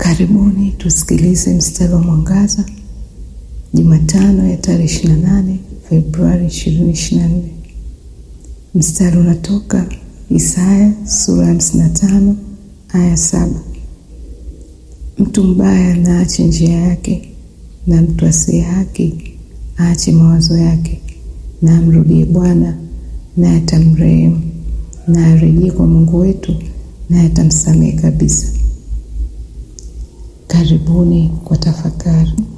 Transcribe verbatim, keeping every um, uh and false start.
Karibuni tusikilize mstari wa mwangaza Jumatano ya tarehe ishirini na nane Februari ishirini ishirini na nne. Mstari unatoka Isaya sura ya hamsini na tano aya saba. Mtu mbaya na aache njia yake, na mtu asiye haki aache mawazo yake, na amrudie Bwana na atamrehemu, na arejee kwa Mungu wetu na atamsamehe kabisa. Karibuni kwa tafakari.